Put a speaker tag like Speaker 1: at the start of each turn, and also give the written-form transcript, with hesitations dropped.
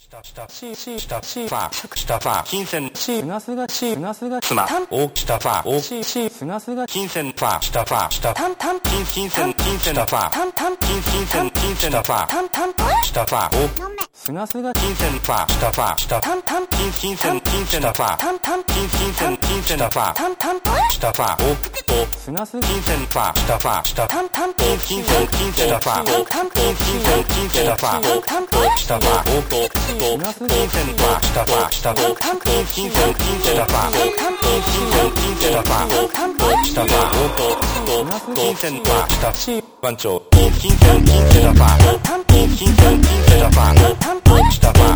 Speaker 1: したファしたファ金銭すがすが妻大したファ大すがすが金銭ファしたファした金銭したファ金銭したファしたファ大すがすが金銭ファしたファした金銭したファ金銭したファしたファ大すがす金銭ファしたファした金銭したファ金銭したファしたファ大金銭ファしたファした金銭したファ金銭したファしたファ金銭ファした番長金銭したファ金銭したファしたファ